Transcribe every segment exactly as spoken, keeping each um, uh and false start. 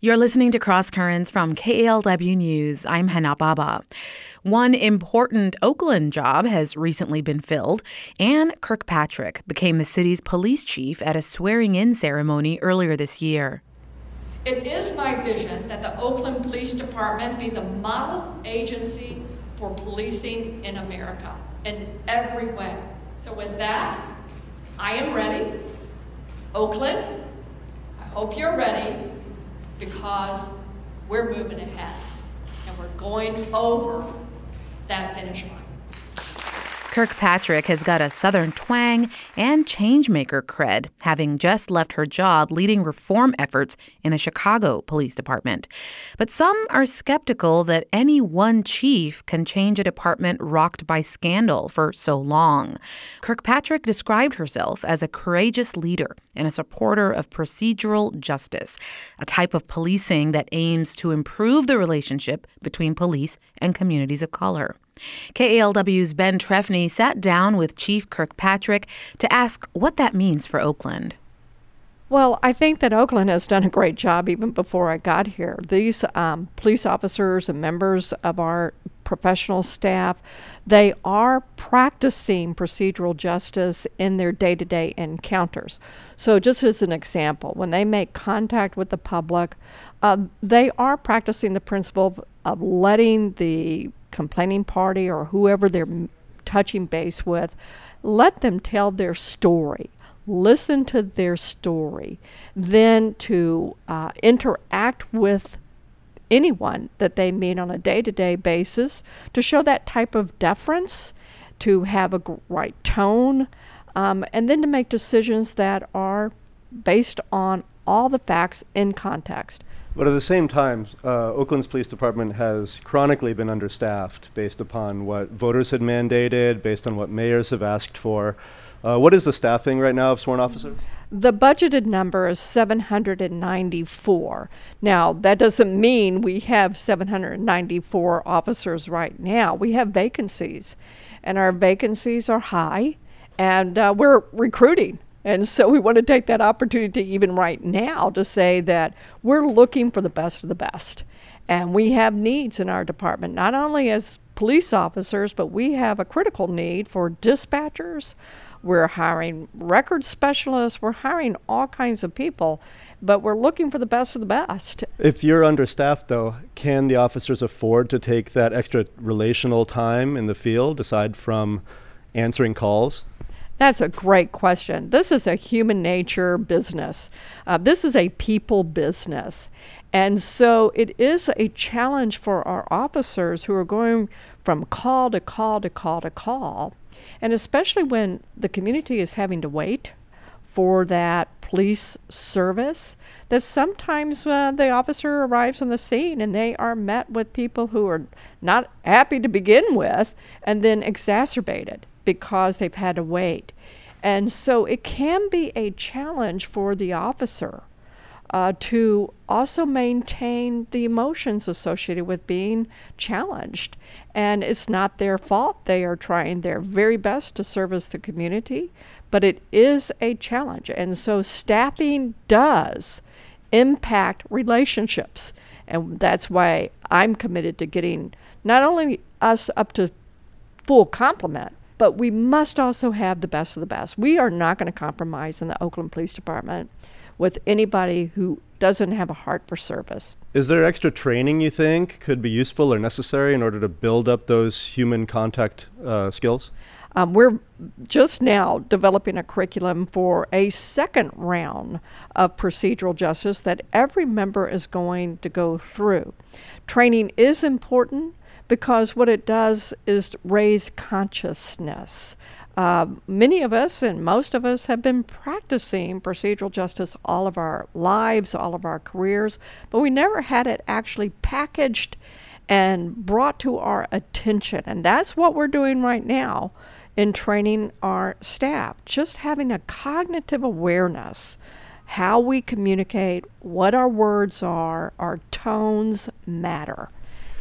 You're listening to Cross Currents from K A L W News. I'm Hana Baba. One important Oakland job has recently been filled. Ann Kirkpatrick became the city's police chief at a swearing-in ceremony earlier this year. It is my vision that the Oakland Police Department be the model agency for policing in America in every way. So with that, I am ready. Oakland, I hope you're ready, because we're moving ahead and we're going over that finish line. Kirkpatrick has got a Southern twang and changemaker cred, having just left her job leading reform efforts in the Chicago Police Department. But some are skeptical that any one chief can change a department rocked by scandal for so long. Kirkpatrick described herself as a courageous leader and a supporter of procedural justice, a type of policing that aims to improve the relationship between police and communities of color. K A L W's Ben Trefny sat down with Chief Kirkpatrick to ask what that means for Oakland. Well, I think that Oakland has done a great job even before I got here. These um, police officers and members of our professional staff, they are practicing procedural justice in their day-to-day encounters. So just as an example, when they make contact with the public, uh, they are practicing the principle of, of letting the complaining party or whoever they're touching base with, let them tell their story. Listen to their story, then to uh, interact with anyone that they meet on a day-to-day basis, to show that type of deference, to have a g- right tone, um, and then to make decisions that are based on all the facts in context. But at the same time, uh, Oakland's police department has chronically been understaffed based upon what voters had mandated, based on what mayors have asked for. Uh, what is the staffing right now of sworn officers? The budgeted number is seven hundred ninety-four. Now, that doesn't mean we have seven hundred ninety-four officers right now. We have vacancies, and our vacancies are high, and uh, we're recruiting. And so we want to take that opportunity even right now to say that we're looking for the best of the best. And we have needs in our department, not only as police officers, but we have a critical need for dispatchers. We're hiring record specialists. We're hiring all kinds of people, but we're looking for the best of the best. If you're understaffed, though, can the officers afford to take that extra relational time in the field aside from answering calls? That's a great question. This is a human nature business. Uh, this is a people business. And so it is a challenge for our officers who are going from call to call to call to call. And especially when the community is having to wait for that police service, that sometimes uh, the officer arrives on the scene and they are met with people who are not happy to begin with and then exacerbated because they've had to wait. And so it can be a challenge for the officer uh, to also maintain the emotions associated with being challenged. And it's not their fault. They are trying their very best to service the community, but it is a challenge. And so staffing does impact relationships. And that's why I'm committed to getting not only us up to full complement, but we must also have the best of the best. We are not going to compromise in the Oakland Police Department with anybody who doesn't have a heart for service. Is there extra training you think could be useful or necessary in order to build up those human contact uh, skills? Um, we're just now developing a curriculum for a second round of procedural justice that every member is going to go through. Training is important, because what it does is raise consciousness. Uh, many of us and most of us have been practicing procedural justice all of our lives, all of our careers, but we never had it actually packaged and brought to our attention. And that's what we're doing right now in training our staff, just having a cognitive awareness, how we communicate, what our words are, our tones matter.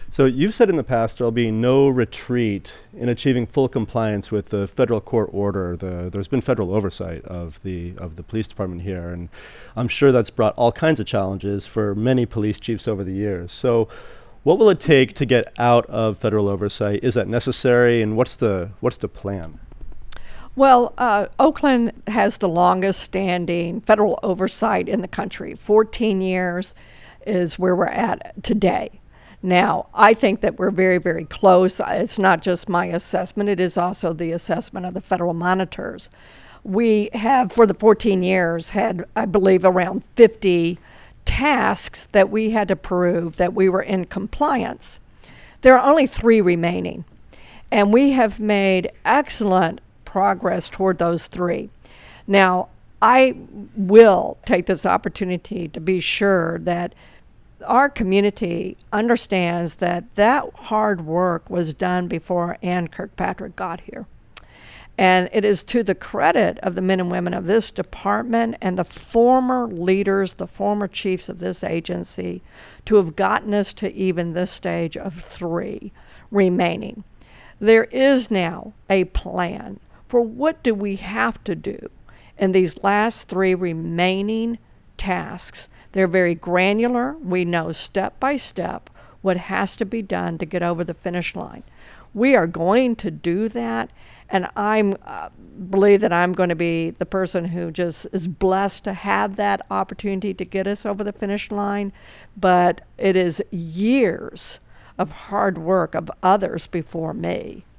So you've said in the past there'll be no retreat in achieving full compliance with the federal court order. The, there's been federal oversight of the of the police department here, and I'm sure that's brought all kinds of challenges for many police chiefs over the years. So what will it take to get out of federal oversight? Is that necessary, and what's the what's the plan? Well, uh, Oakland has the longest standing federal oversight in the country. fourteen years is where we're at today. Now, I think that we're very, very close. It's not just my assessment, it is also the assessment of the federal monitors. We have, for the fourteen years, had, I believe, around fifty tasks that we had to prove that we were in compliance. There are only three remaining, and we have made excellent progress toward those three. Now, I will take this opportunity to be sure that our community understands that that hard work was done before Ann Kirkpatrick got here. And it is to the credit of the men and women of this department and the former leaders, the former chiefs of this agency, to have gotten us to even this stage of three remaining. There is now a plan for what do we have to do in these last three remaining tasks. They're very granular. We know step by step what has to be done to get over the finish line. We are going to do that, and I uh, believe that I'm going to be the person who just is blessed to have that opportunity to get us over the finish line. But it is years of hard work of others before me